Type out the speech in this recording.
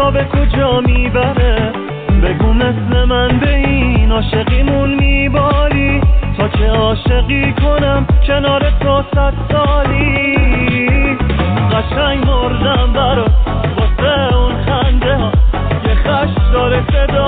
ما به کجا میبره؟ بگو مثل من به این عاشقیمون میباری تا که عاشقی کنم کنار تو 100 سالی. قشنگ مردم برات واسه اون خنده ها، یه خش داره صدا